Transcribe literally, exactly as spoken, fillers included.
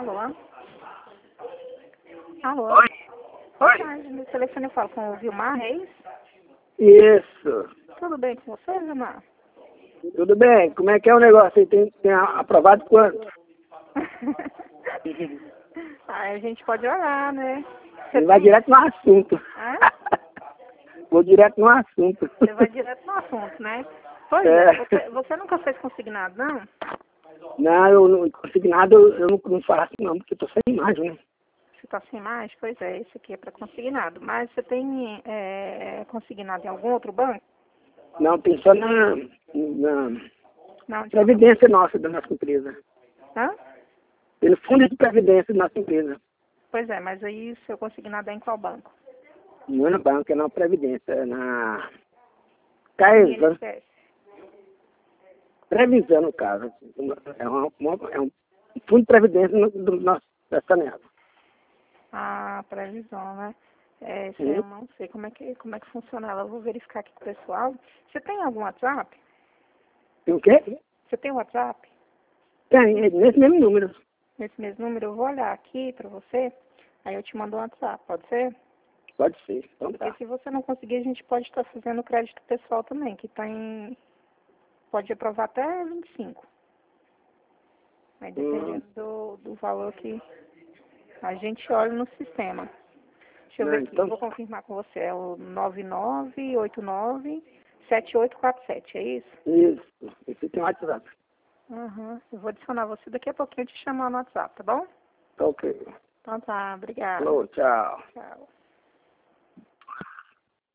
Alô? Alô? Oi. Boa Oi. tarde, no telefone eu falo com o Vilmar Reis. Isso. Tudo bem com você, Vilmar? Tudo bem? Como é que é o negócio? Você tem, tem aprovado quanto? Aí a gente pode orar, né? Você vai direto no assunto. Hã? Vou direto no assunto. Você vai direto no assunto, né? Pois É. é, você, você nunca fez consignado, não? Não, eu não consigo nada, eu, eu não, não faço não, porque eu tô sem imagem, né? Você está sem mais? Pois é, esse aqui é para consignado. Mas você tem é, consignado em algum outro banco? Não, tem só na, na Não, de previdência nossa, da nossa empresa. Hã? Pelo fundo de previdência da nossa empresa. Pois é, mas aí o seu consignado é em qual banco? Não é no banco, é na previdência, é na Caesan. I N S S. Previsão, no caso. É, uma, uma- é um fundo de previdência no- do nosso saneado. Ah, previsão, né? É, isso Uhum. eu não sei como é que como é que funciona ela. Eu vou verificar aqui com o pessoal. Você tem algum WhatsApp? Tem o quê? Você tem WhatsApp? Tem, é nesse mesmo número. Nesse mesmo número, eu vou olhar aqui pra você. Aí eu te mando um WhatsApp, pode ser? Pode ser. Então Porque tá. se você não conseguir, a gente pode estar fazendo crédito pessoal também, que tá em. Pode aprovar até vinte e cinco. Aí Hum, dependendo do, do valor que a gente olha no sistema. Deixa eu ver não, aqui, eu então vou tá. confirmar com você. É o nove nove oito nove sete oito quatro sete, é isso? Isso. Esse tem um WhatsApp. Uhum. Eu vou adicionar você daqui a pouquinho, eu te chamar no WhatsApp, tá bom? Tá ok. Então tá, obrigada. Falou, tchau. Tchau.